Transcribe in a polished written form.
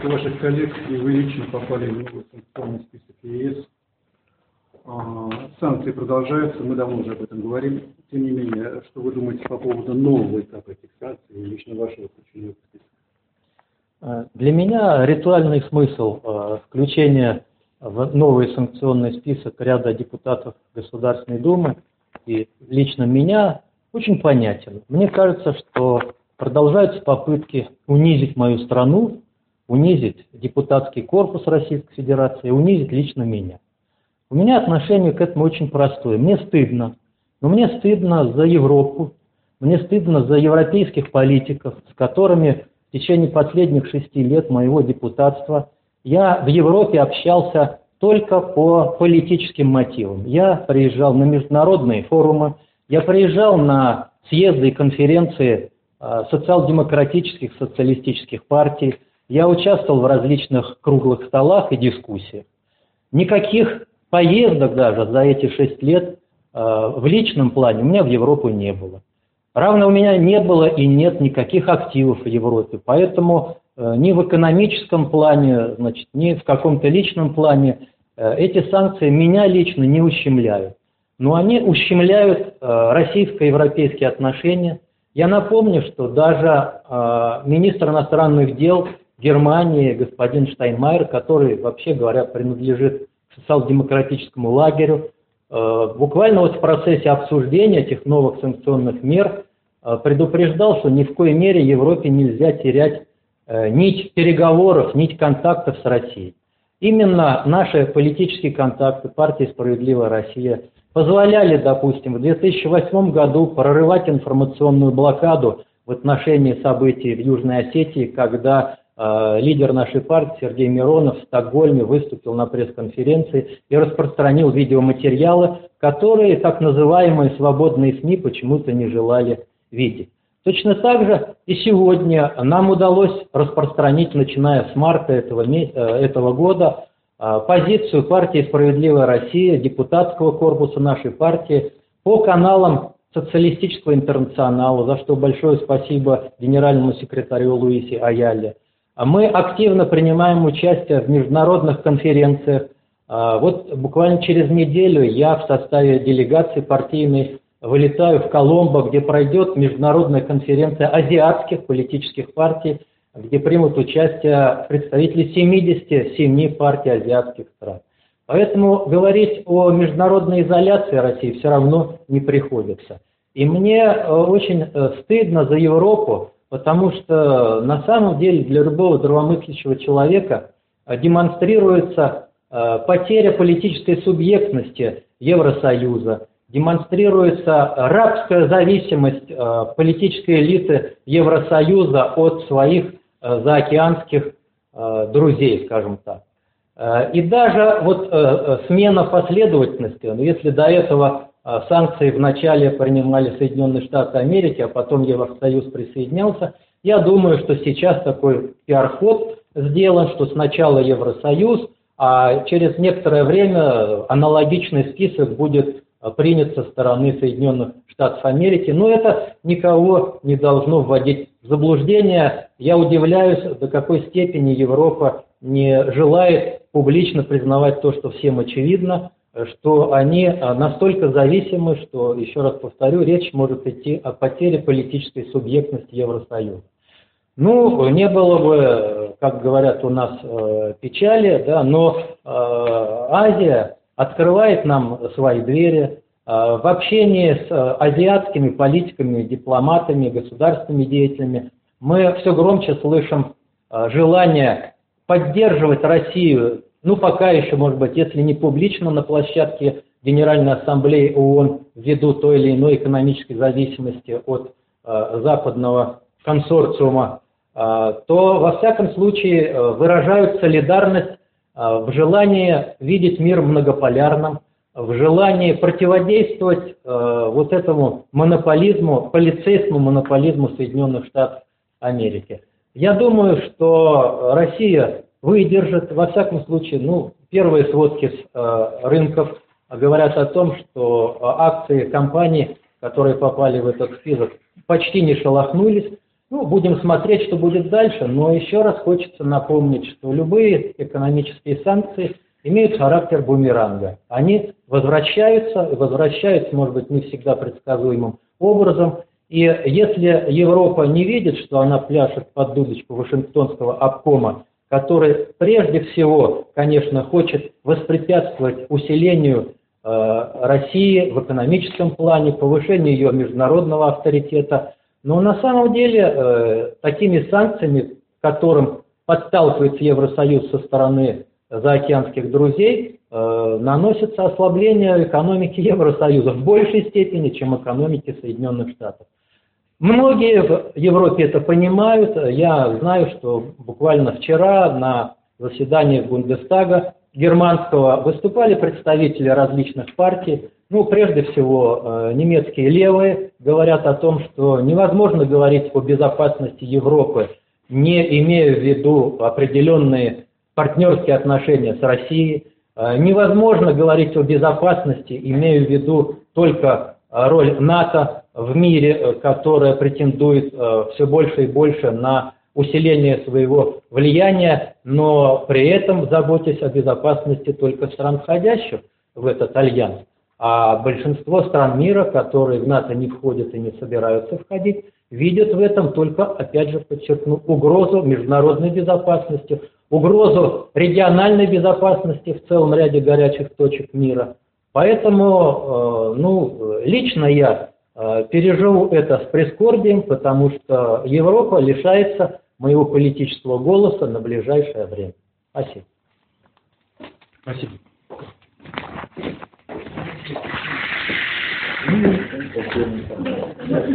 несколько ваших коллег и вы лично попали в новый санкционный список ЕС. Санкции продолжаются, мы давно уже об этом говорим. Тем не менее, что вы думаете по поводу нового этапа этих санкций и лично вашего включения в список? Для меня ритуальный смысл включения в новый санкционный список ряда депутатов Государственной Думы и лично меня очень понятен. Мне кажется, что продолжаются попытки унизить мою страну, унизить депутатский корпус Российской Федерации, унизить лично меня. У меня отношение к этому очень простое. Мне стыдно. Но мне стыдно за Европу, мне стыдно за европейских политиков, с которыми в течение последних 6 лет моего депутатства я в Европе общался только по политическим мотивам. Я приезжал на международные форумы, я приезжал на съезды и конференции социал-демократических, социалистических партий, я участвовал в различных круглых столах и дискуссиях. Никаких поездок даже за эти 6 лет в личном плане у меня в Европу не было. Равно у меня не было и нет никаких активов в Европе, поэтому ни в экономическом плане, значит, ни в каком-то личном плане эти санкции меня лично не ущемляют. Но они ущемляют российско-европейские отношения. Я напомню, что даже министр иностранных дел Германии господин Штайнмайер, который, вообще говоря, принадлежит к социал-демократическому лагерю, буквально вот в процессе обсуждения этих новых санкционных мер предупреждал, что ни в коей мере Европе нельзя терять нить переговоров, нить контактов с Россией. Именно наши политические контакты партии «Справедливая Россия» позволяли, допустим, в 2008 году прорывать информационную блокаду в отношении событий в Южной Осетии, когда лидер нашей партии Сергей Миронов в Стокгольме выступил на пресс-конференции и распространил видеоматериалы, которые так называемые свободные СМИ почему-то не желали видеть. Точно так же и сегодня нам удалось распространить, начиная с марта этого года, позицию партии «Справедливая Россия», депутатского корпуса нашей партии по каналам Социалистического интернационала, за что большое спасибо генеральному секретарю Луисе Аялле. Мы активно принимаем участие в международных конференциях. Вот буквально через неделю я в составе делегации партийной вылетаю в Коломбо, где пройдет международная конференция азиатских политических партий, где примут участие представители 77 партий азиатских стран. Поэтому говорить о международной изоляции России все равно не приходится. И мне очень стыдно за Европу, потому что на самом деле для любого здравомыслящего человека демонстрируется потеря политической субъектности Евросоюза, демонстрируется рабская зависимость политической элиты Евросоюза от своих заокеанских друзей, скажем так. И даже вот смена последовательности, если до этого санкции вначале принимали Соединенные Штаты Америки, а потом Евросоюз присоединялся, я думаю, что сейчас такой пиар-ход сделан, что сначала Евросоюз, а через некоторое время аналогичный список будет принят со стороны Соединенных Штатов Америки. Но это никого не должно вводить в заблуждение. Я удивляюсь, до какой степени Европа не желает публично признавать то, что всем очевидно, что они настолько зависимы, что, еще раз повторю, речь может идти о потере политической субъектности Евросоюза. Ну, не было бы, как говорят у нас, печали, да, но Азия открывает нам свои двери. В общении с азиатскими политиками, дипломатами, государственными деятелями мы все громче слышим желание поддерживать Россию, ну пока еще, может быть, если не публично на площадке Генеральной Ассамблеи ООН ввиду той или иной экономической зависимости от западного консорциума, то во всяком случае выражают солидарность в желании видеть мир многополярным, в желании противодействовать вот этому монополизму, полицейскому монополизму Соединенных Штатов Америки. Я думаю, что Россия выдержит, во всяком случае, ну, первые сводки с рынков говорят о том, что акции компаний, которые попали в этот список, почти не шелохнулись. Ну, будем смотреть, что будет дальше, но еще раз хочется напомнить, что любые экономические санкции имеют характер бумеранга. Они возвращаются, может быть, не всегда предсказуемым образом. И если Европа не видит, что она пляшет под дудочку Вашингтонского обкома, который прежде всего, конечно, хочет воспрепятствовать усилению России в экономическом плане, повышению ее международного авторитета, но на самом деле такими санкциями, к которым подталкивается Евросоюз со стороны заокеанских друзей, наносится ослабление экономики Евросоюза в большей степени, чем экономики Соединенных Штатов. Многие в Европе это понимают. Я знаю, что буквально вчера на заседании Бундестага германского выступали представители различных партий. Ну, прежде всего, немецкие левые говорят о том, что невозможно говорить о безопасности Европы, не имея в виду определенные партнерские отношения с Россией. Невозможно говорить о безопасности, имея в виду только роль НАТО в мире, которая претендует все больше и больше на усиление своего влияния, но при этом заботясь о безопасности только стран, входящих в этот альянс. А большинство стран мира, которые в НАТО не входят и не собираются входить, видят в этом только, опять же подчеркну, угрозу международной безопасности, угрозу региональной безопасности в целом ряде горячих точек мира. Поэтому, лично я переживу это с прискорбием, потому что Европа лишается моего политического голоса на ближайшее время. Спасибо. Спасибо.